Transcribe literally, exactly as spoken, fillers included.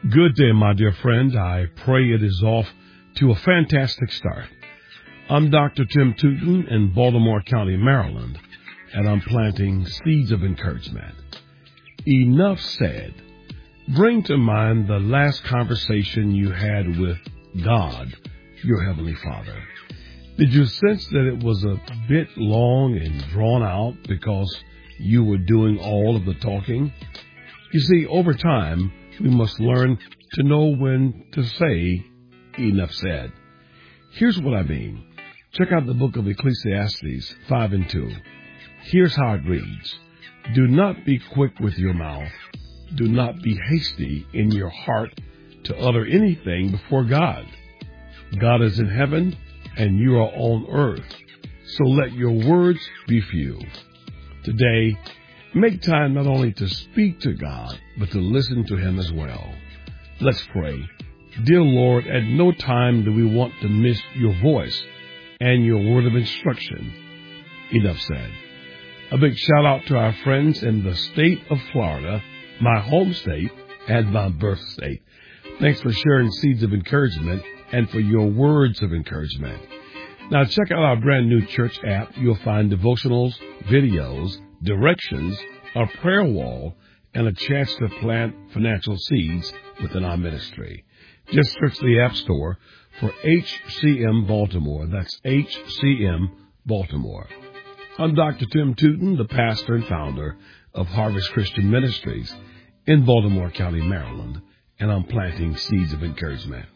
Good day, my dear friend. I pray it is off to a fantastic start. I'm Doctor Tim Tootin in Baltimore County, Maryland, and I'm planting seeds of encouragement. Enough said. Bring to mind the last conversation you had with God, your Heavenly Father. Did you sense that it was a bit long and drawn out because you were doing all of the talking? You see, over time, we must learn to know when to say, enough said. Here's what I mean. Check out the book of Ecclesiastes five and two. Here's how it reads. Do not be quick with your mouth. Do not be hasty in your heart to utter anything before God. God is in heaven and you are on earth. So let your words be few. Today, make time not only to speak to God, but to listen to Him as well. Let's pray. Dear Lord, at no time do we want to miss your voice and your word of instruction. Enough said. A big shout out to our friends in the state of Florida, my home state and my birth state. Thanks for sharing seeds of encouragement and for your words of encouragement. Now check out our brand new church app. You'll find devotionals, videos, directions, a prayer wall, and a chance to plant financial seeds within our ministry. Just search the App Store for H C M Baltimore. That's H C M Baltimore. I'm Doctor Tim Tootin, the pastor and founder of Harvest Christian Ministries in Baltimore County, Maryland, and I'm planting seeds of encouragement.